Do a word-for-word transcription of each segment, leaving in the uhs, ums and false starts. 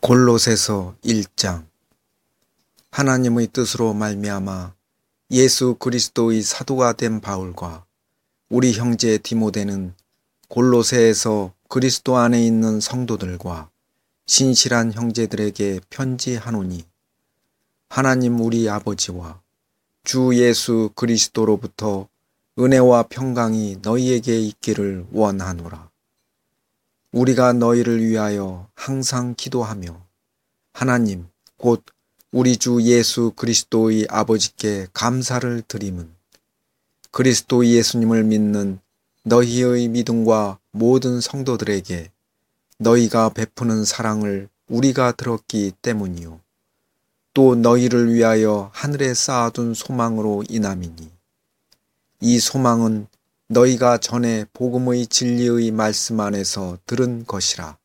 골로새서 일 장. 하나님의 뜻으로 말미암아 예수 그리스도의 사도가 된 바울과 우리 형제 디모데는 골로새에서 그리스도 안에 있는 성도들과 신실한 형제들에게 편지하노니, 하나님 우리 아버지와 주 예수 그리스도로부터 은혜와 평강이 너희에게 있기를 원하노라. 우리가 너희를 위하여 항상 기도하며 하나님 곧 우리 주 예수 그리스도의 아버지께 감사를 드림은 그리스도 예수님을 믿는 너희의 믿음과 모든 성도들에게 너희가 베푸는 사랑을 우리가 들었기 때문이요, 또 너희를 위하여 하늘에 쌓아둔 소망으로 인함이니, 이 소망은 너희가 전에 복음의 진리의 말씀 안에서 들은 것이라.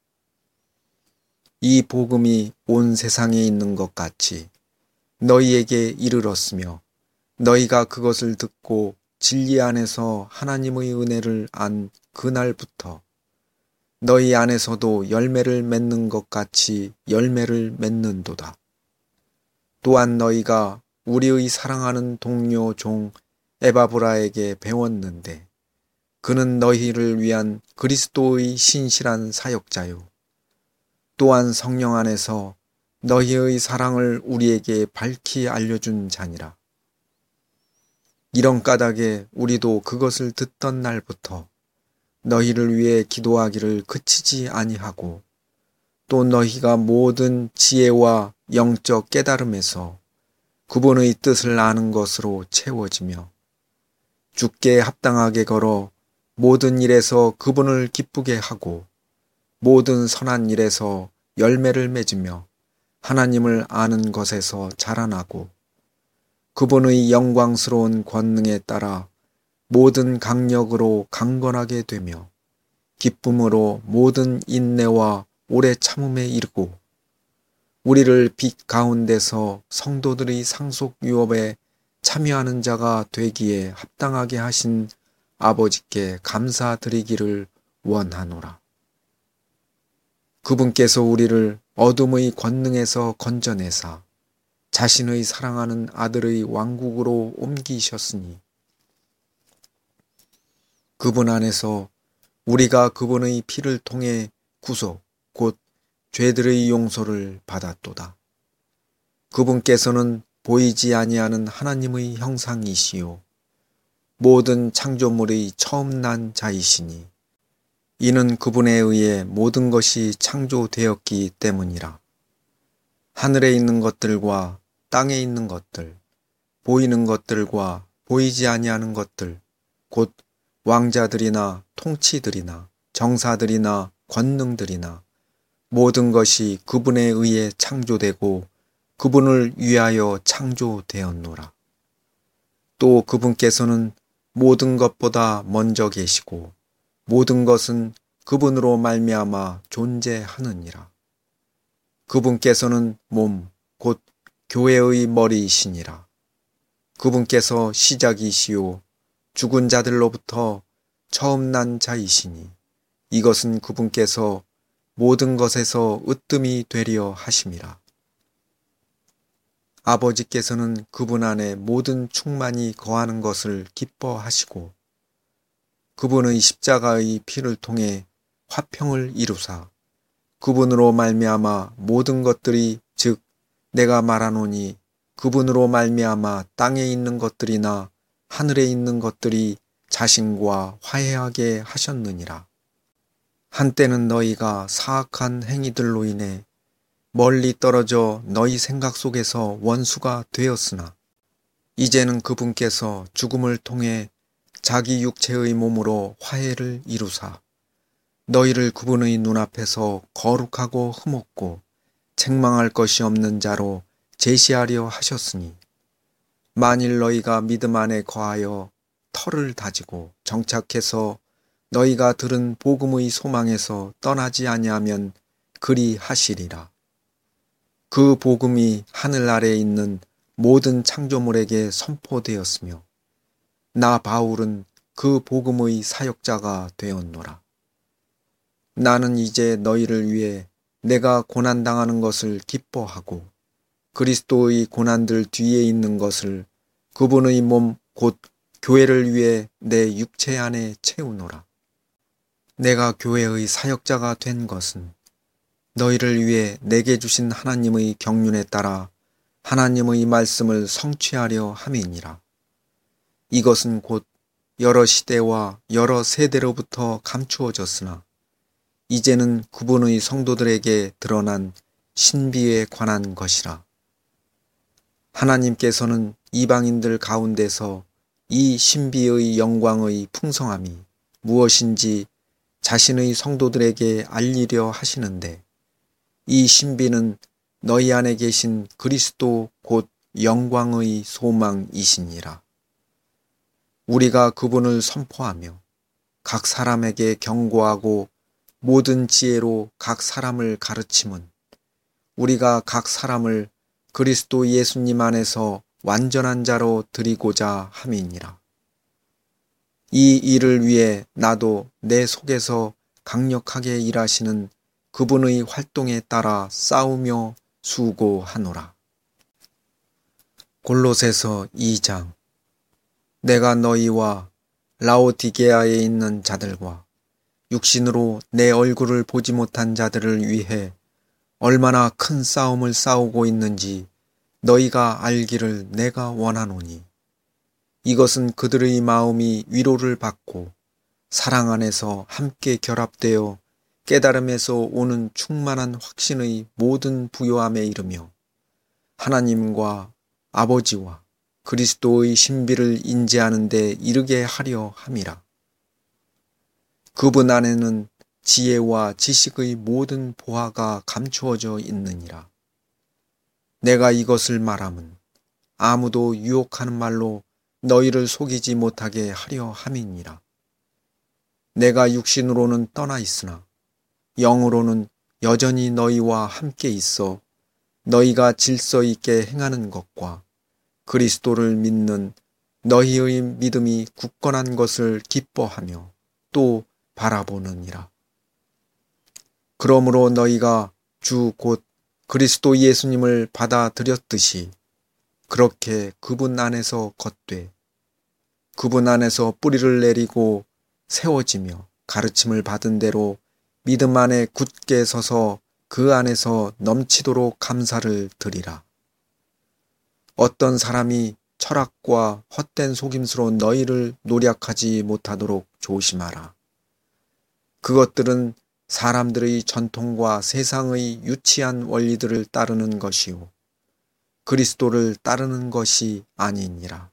이 복음이 온 세상에 있는 것 같이 너희에게 이르렀으며, 너희가 그것을 듣고 진리 안에서 하나님의 은혜를 안 그날부터 너희 안에서도 열매를 맺는 것 같이 열매를 맺는도다. 또한 너희가 우리의 사랑하는 동료 종 에바브라에게 배웠는데, 그는 너희를 위한 그리스도의 신실한 사역자요, 또한 성령 안에서 너희의 사랑을 우리에게 밝히 알려준 자니라. 이런 까닭에 우리도 그것을 듣던 날부터 너희를 위해 기도하기를 그치지 아니하고, 또 너희가 모든 지혜와 영적 깨달음에서 그분의 뜻을 아는 것으로 채워지며 주께 합당하게 걸어 모든 일에서 그분을 기쁘게 하고 모든 선한 일에서 열매를 맺으며 하나님을 아는 것에서 자라나고 그분의 영광스러운 권능에 따라 모든 강력으로 강건하게 되며 기쁨으로 모든 인내와 오래 참음에 이르고, 우리를 빛 가운데서 성도들의 상속 유업에 참여하는 자가 되기에 합당하게 하신 아버지께 감사드리기를 원하노라. 그분께서 우리를 어둠의 권능에서 건져내사 자신의 사랑하는 아들의 왕국으로 옮기셨으니, 그분 안에서 우리가 그분의 피를 통해 구속 곧 죄들의 용서를 받았도다. 그분께서는 보이지 아니하는 하나님의 형상이시요 모든 창조물의 처음 난 자이시니, 이는 그분에 의해 모든 것이 창조되었기 때문이라. 하늘에 있는 것들과 땅에 있는 것들, 보이는 것들과 보이지 아니하는 것들, 곧 왕자들이나 통치들이나 정사들이나 권능들이나 모든 것이 그분에 의해 창조되고 그분을 위하여 창조되었노라. 또 그분께서는 모든 것보다 먼저 계시고 모든 것은 그분으로 말미암아 존재하느니라. 그분께서는 몸, 곧 교회의 머리이시니라. 그분께서 시작이시요 죽은 자들로부터 처음 난 자이시니, 이것은 그분께서 모든 것에서 으뜸이 되려 하심이라. 아버지께서는 그분 안에 모든 충만이 거하는 것을 기뻐하시고 그분의 십자가의 피를 통해 화평을 이루사 그분으로 말미암아 모든 것들이, 즉 내가 말하노니 그분으로 말미암아 땅에 있는 것들이나 하늘에 있는 것들이 자신과 화해하게 하셨느니라. 한때는 너희가 사악한 행위들로 인해 멀리 떨어져 너희 생각 속에서 원수가 되었으나, 이제는 그분께서 죽음을 통해 자기 육체의 몸으로 화해를 이루사 너희를 그분의 눈앞에서 거룩하고 흠없고 책망할 것이 없는 자로 제시하려 하셨으니, 만일 너희가 믿음 안에 거하여 터를 다지고 정착해서 너희가 들은 복음의 소망에서 떠나지 아니하면 그리 하시리라. 그 복음이 하늘 아래에 있는 모든 창조물에게 선포되었으며 나 바울은 그 복음의 사역자가 되었노라. 나는 이제 너희를 위해 내가 고난당하는 것을 기뻐하고 그리스도의 고난들 뒤에 있는 것을 그분의 몸 곧 교회를 위해 내 육체 안에 채우노라. 내가 교회의 사역자가 된 것은 너희를 위해 내게 주신 하나님의 경륜에 따라 하나님의 말씀을 성취하려 함이니라. 이것은 곧 여러 시대와 여러 세대로부터 감추어졌으나 이제는 그분의 성도들에게 드러난 신비에 관한 것이라. 하나님께서는 이방인들 가운데서 이 신비의 영광의 풍성함이 무엇인지 자신의 성도들에게 알리려 하시는데 이 신비는 너희 안에 계신 그리스도 곧 영광의 소망이시니라. 우리가 그분을 선포하며 각 사람에게 경고하고 모든 지혜로 각 사람을 가르침은 우리가 각 사람을 그리스도 예수님 안에서 완전한 자로 드리고자 함이니라. 이 일을 위해 나도 내 속에서 강력하게 일하시는 그분의 활동에 따라 싸우며 수고하노라. 골로새서 이 장. 내가 너희와 라오디게아에 있는 자들과 육신으로 내 얼굴을 보지 못한 자들을 위해 얼마나 큰 싸움을 싸우고 있는지 너희가 알기를 내가 원하노니 이것은 그들의 마음이 위로를 받고 사랑 안에서 함께 결합되어 깨달음에서 오는 충만한 확신의 모든 부요함에 이르며 하나님과 아버지와 그리스도의 신비를 인지하는 데 이르게 하려 함이라. 그분 안에는 지혜와 지식의 모든 보화가 감추어져 있느니라. 내가 이것을 말함은 아무도 유혹하는 말로 너희를 속이지 못하게 하려 함이니라. 내가 육신으로는 떠나 있으나 영으로는 여전히 너희와 함께 있어 너희가 질서 있게 행하는 것과 그리스도를 믿는 너희의 믿음이 굳건한 것을 기뻐하며 또 바라보느니라. 그러므로 너희가 주 곧 그리스도 예수님을 받아들였듯이 그렇게 그분 안에서 걷되 그분 안에서 뿌리를 내리고 세워지며 가르침을 받은 대로 믿음 안에 굳게 서서 그 안에서 넘치도록 감사를 드리라. 어떤 사람이 철학과 헛된 속임수로 너희를 노략하지 못하도록 조심하라. 그것들은 사람들의 전통과 세상의 유치한 원리들을 따르는 것이요 그리스도를 따르는 것이 아니니라.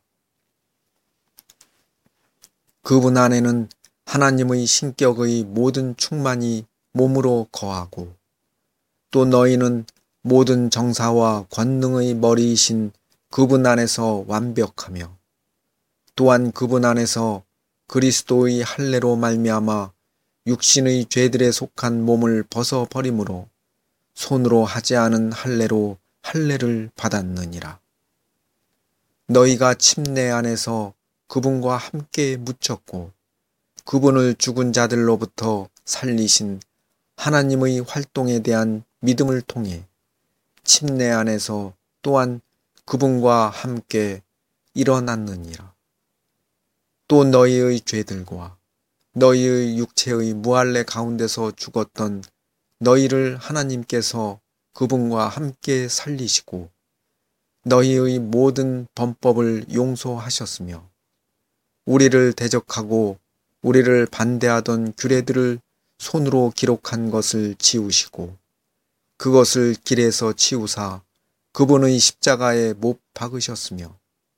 그분 안에는 하나님의 신격의 모든 충만이 몸으로 거하고 또 너희는 모든 정사와 권능의 머리이신 그분 안에서 완벽하며 또한 그분 안에서 그리스도의 할례로 말미암아 육신의 죄들에 속한 몸을 벗어버림으로 손으로 하지 않은 할례로 할례를 받았느니라. 너희가 침례 안에서 그분과 함께 묻혔고 그분을 죽은 자들로부터 살리신 하나님의 활동에 대한 믿음을 통해 침례 안에서 또한 그분과 함께 일어났느니라. 또 너희의 죄들과 너희의 육체의 무할례 가운데서 죽었던 너희를 하나님께서 그분과 함께 살리시고 너희의 모든 범법을 용서하셨으며 우리를 대적하고 우리를 반대하던 규례들을 손으로 기록한 것을 지우시고 그것을 길에서 치우사 그분의 십자가에 못 박으셨으며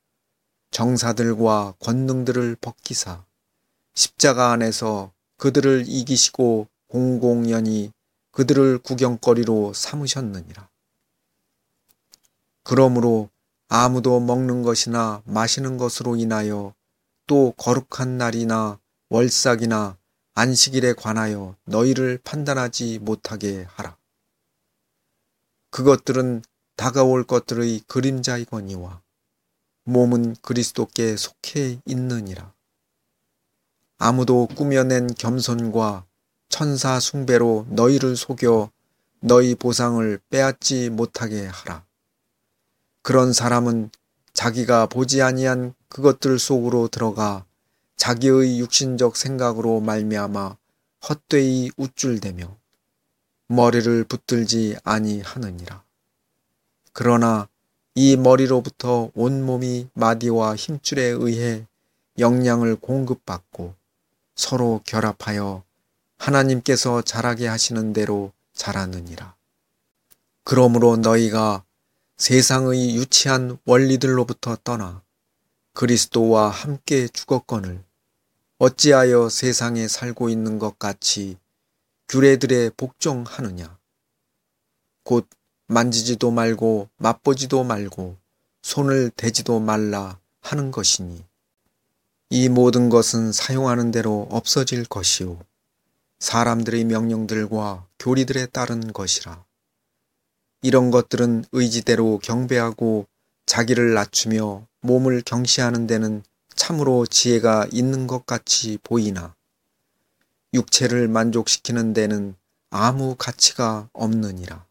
정사들과 권능들을 벗기사 십자가 안에서 그들을 이기시고 공공연히 그들을 구경거리로 삼으셨느니라. 그러므로 아무도 먹는 것이나 마시는 것으로 인하여 또 거룩한 날이나 월삭이나 안식일에 관하여 너희를 판단하지 못하게 하라. 그것들은 다가올 것들의 그림자이거니와 몸은 그리스도께 속해 있느니라. 아무도 꾸며낸 겸손과 천사 숭배로 너희를 속여 너희 보상을 빼앗지 못하게 하라. 그런 사람은 자기가 보지 아니한 그것들 속으로 들어가 자기의 육신적 생각으로 말미암아 헛되이 우쭐대며 머리를 붙들지 아니하느니라. 그러나 이 머리로부터 온몸이 마디와 힘줄에 의해 영양을 공급받고 서로 결합하여 하나님께서 자라게 하시는 대로 자라느니라. 그러므로 너희가 세상의 유치한 원리들로부터 떠나 그리스도와 함께 죽었거늘 어찌하여 세상에 살고 있는 것 같이 규례들에 복종하느냐. 곧 만지지도 말고 맛보지도 말고 손을 대지도 말라 하는 것이니 이 모든 것은 사용하는 대로 없어질 것이요 사람들의 명령들과 교리들에 따른 것이라. 이런 것들은 의지대로 경배하고 자기를 낮추며 몸을 경시하는 데는 참으로 지혜가 있는 것 같이 보이나 육체를 만족시키는 데는 아무 가치가 없느니라.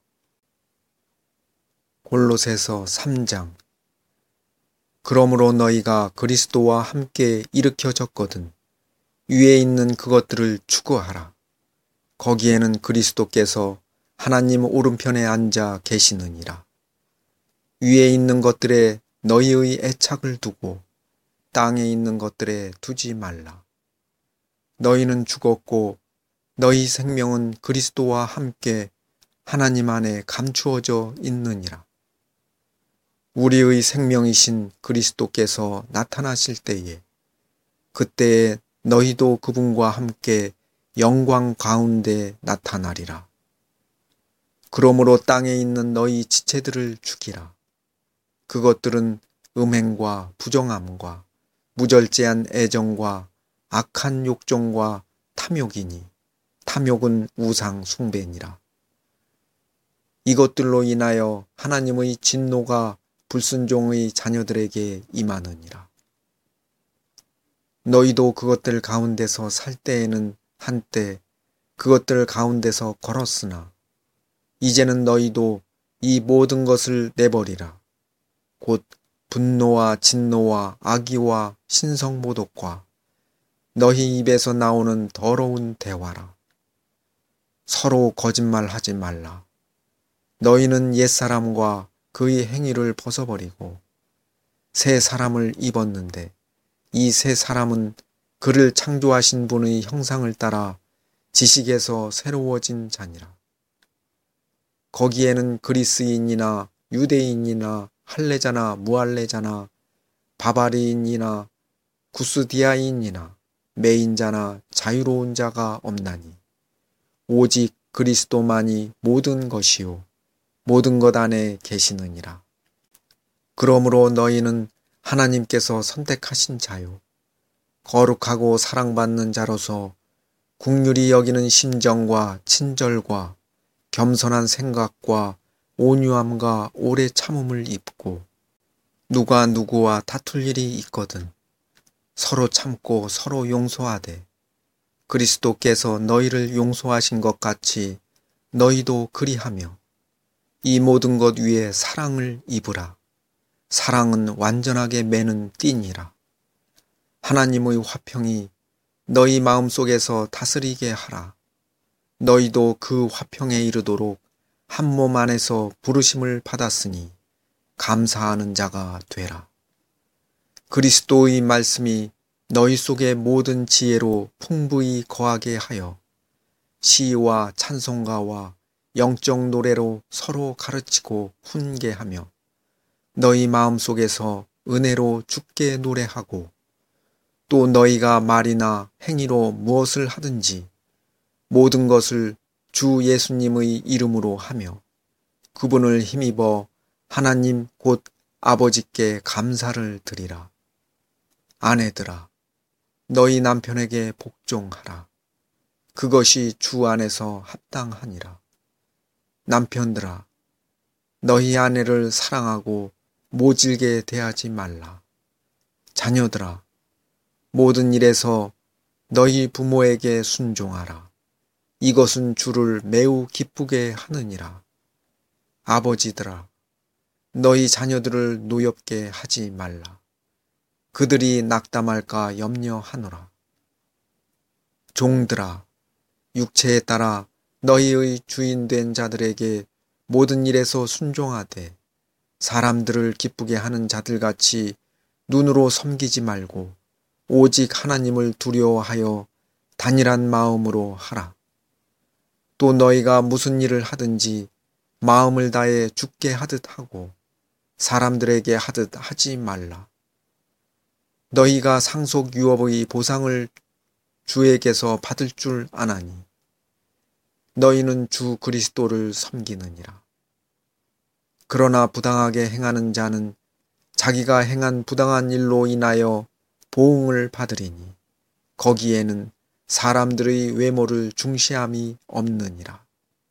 골로새서 삼 장. 그러므로 너희가 그리스도와 함께 일으켜졌거든 위에 있는 그것들을 추구하라. 거기에는 그리스도께서 하나님 오른편에 앉아 계시느니라. 위에 있는 것들에 너희의 애착을 두고 땅에 있는 것들에 두지 말라. 너희는 죽었고 너희 생명은 그리스도와 함께 하나님 안에 감추어져 있느니라. 우리의 생명이신 그리스도께서 나타나실 때에 그때에 너희도 그분과 함께 영광 가운데 나타나리라. 그러므로 땅에 있는 너희 지체들을 죽이라. 그것들은 음행과 부정함과 무절제한 애정과 악한 욕정과 탐욕이니 탐욕은 우상 숭배니라. 이것들로 인하여 하나님의 진노가 불순종의 자녀들에게 임하느니라. 너희도 그것들 가운데서 살 때에는 한때 그것들 가운데서 걸었으나 이제는 너희도 이 모든 것을 내버리라. 곧 분노와 진노와 악의와 신성모독과 너희 입에서 나오는 더러운 대화라. 서로 거짓말하지 말라. 너희는 옛사람과 그의 행위를 벗어버리고 새 사람을 입었는데 이 새 사람은 그를 창조하신 분의 형상을 따라 지식에서 새로워진 자니라. 거기에는 그리스인이나 유대인이나 할례자나 무할례자나 바바리인이나 구스디아인이나 매인자나 자유로운 자가 없나니 오직 그리스도만이 모든 것이요 모든 것 안에 계시느니라. 그러므로 너희는 하나님께서 선택하신 자요 거룩하고 사랑받는 자로서 긍휼히 여기는 심정과 친절과 겸손한 생각과 온유함과 오래 참음을 입고 누가 누구와 다툴 일이 있거든 서로 참고 서로 용서하되 그리스도께서 너희를 용서하신 것 같이 너희도 그리하며 이 모든 것 위에 사랑을 입으라. 사랑은 완전하게 매는 띠니라. 하나님의 화평이 너희 마음속에서 다스리게 하라. 너희도 그 화평에 이르도록 한 몸 안에서 부르심을 받았으니 감사하는 자가 되라. 그리스도의 말씀이 너희 속의 모든 지혜로 풍부히 거하게 하여 시와 찬송가와 영적 노래로 서로 가르치고 훈계하며 너희 마음속에서 은혜로 주께 노래하고 또 너희가 말이나 행위로 무엇을 하든지 모든 것을 주 예수님의 이름으로 하며 그분을 힘입어 하나님 곧 아버지께 감사를 드리라. 아내들아, 너희 남편에게 복종하라. 그것이 주 안에서 합당하니라. 남편들아, 너희 아내를 사랑하고 모질게 대하지 말라. 자녀들아, 모든 일에서 너희 부모에게 순종하라. 이것은 주를 매우 기쁘게 하느니라. 아버지들아, 너희 자녀들을 노엽게 하지 말라. 그들이 낙담할까 염려하노라. 종들아, 육체에 따라 너희의 주인된 자들에게 모든 일에서 순종하되 사람들을 기쁘게 하는 자들같이 눈으로 섬기지 말고 오직 하나님을 두려워하여 단일한 마음으로 하라. 또 너희가 무슨 일을 하든지 마음을 다해 주께 하듯 하고 사람들에게 하듯 하지 말라. 너희가 상속 유업의 보상을 주에게서 받을 줄 아나니 너희는 주 그리스도를 섬기느니라. 그러나 부당하게 행하는 자는 자기가 행한 부당한 일로 인하여 보응을 받으리니 거기에는 사람들의 외모를 중시함이 없느니라.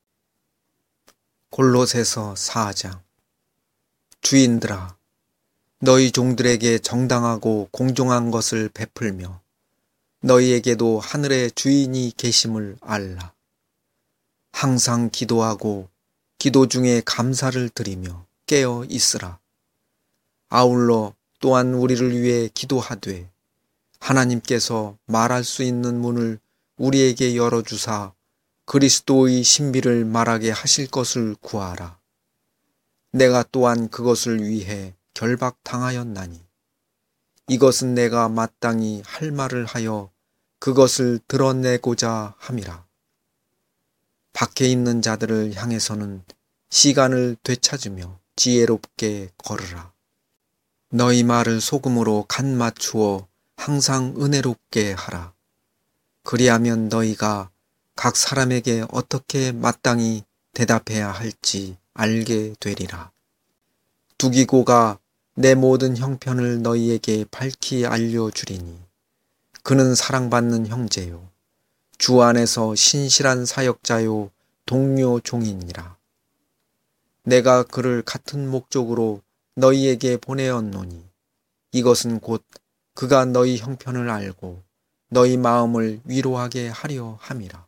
골로새서 사 장. 주인들아, 너희 종들에게 정당하고 공정한 것을 베풀며 너희에게도 하늘의 주인이 계심을 알라. 항상 기도하고 기도 중에 감사를 드리며 깨어 있으라. 아울러 또한 우리를 위해 기도하되 하나님께서 말할 수 있는 문을 우리에게 열어주사 그리스도의 신비를 말하게 하실 것을 구하라. 내가 또한 그것을 위해 결박당하였나니 이것은 내가 마땅히 할 말을 하여 그것을 드러내고자 함이라. 밖에 있는 자들을 향해서는 시간을 되찾으며 지혜롭게 걸으라. 너희 말을 소금으로 간 맞추어 항상 은혜롭게 하라. 그리하면 너희가 각 사람에게 어떻게 마땅히 대답해야 할지 알게 되리라. 두기고가 내 모든 형편을 너희에게 밝히 알려주리니 그는 사랑받는 형제요 주 안에서 신실한 사역자요 동료 종이니라. 내가 그를 같은 목적으로 너희에게 보내었노니 이것은 곧 그가 너희 형편을 알고 너희 마음을 위로하게 하려 함이라.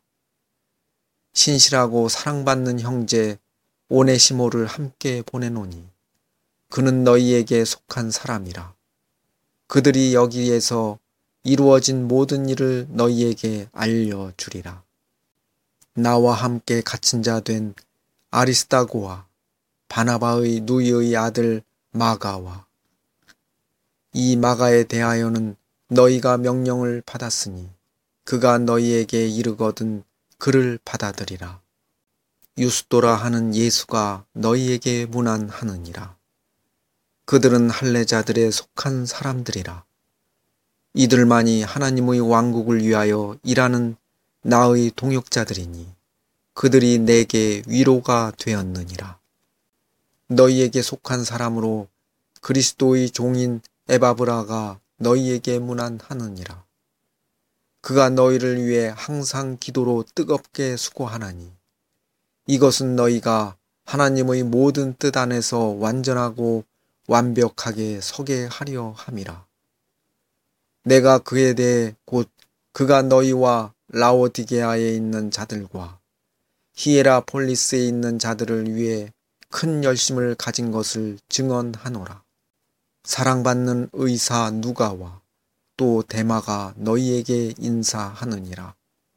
신실하고 사랑받는 형제 오네시모를 함께 보내노니 그는 너희에게 속한 사람이라. 그들이 여기에서 이루어진 모든 일을 너희에게 알려주리라. 나와 함께 갇힌 자 된 아리스다고와 바나바의 누이의 아들 마가와 이 마가에 대하여는 너희가 명령을 받았으니 그가 너희에게 이르거든 그를 받아들이라. 유스도라 하는 예수가 너희에게 문안하느니라. 그들은 할례자들에 속한 사람들이라. 이들만이 하나님의 왕국을 위하여 일하는 나의 동역자들이니 그들이 내게 위로가 되었느니라. 너희에게 속한 사람으로 그리스도의 종인 에바브라가 너희에게 문안하느니라. 그가 너희를 위해 항상 기도로 뜨겁게 수고하나니 이것은 너희가 하나님의 모든 뜻 안에서 완전하고 완벽하게 서게 하려 함이라. 내가 그에 대해 곧 그가 너희와 라오디게아에 있는 자들과 히에라폴리스에 있는 자들을 위해 큰 열심을 가진 것을 증언하노라. 사랑받는 의사 누가와 또 데마가 너희에게 인사하느니라.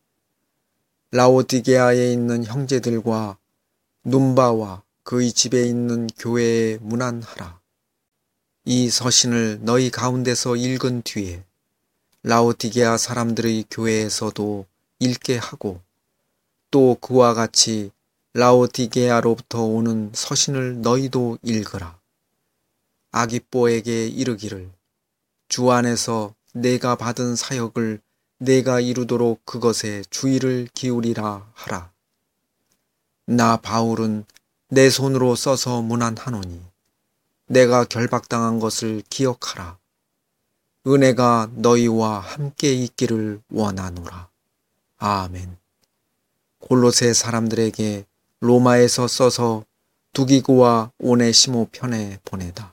라오디게아에 있는 형제들과 num바와 그의 집에 있는 교회에 문안하라. 이 서신을 너희 가운데서 읽은 뒤에 라오디게아 사람들의 교회에서도 읽게 하고 또 그와 같이 라오디게아로부터 오는 서신을 너희도 읽으라. 아기뽀에게 이르기를 주 안에서 내가 받은 사역을 내가 이루도록 그것에 주의를 기울이라 하라. 나 바울은 내 손으로 써서 문안하노니 내가 결박당한 것을 기억하라. 은혜가 너희와 함께 있기를 원하노라. 아멘. 골로새 사람들에게 로마에서 써서 두기고와 오네시모 편에 보내다.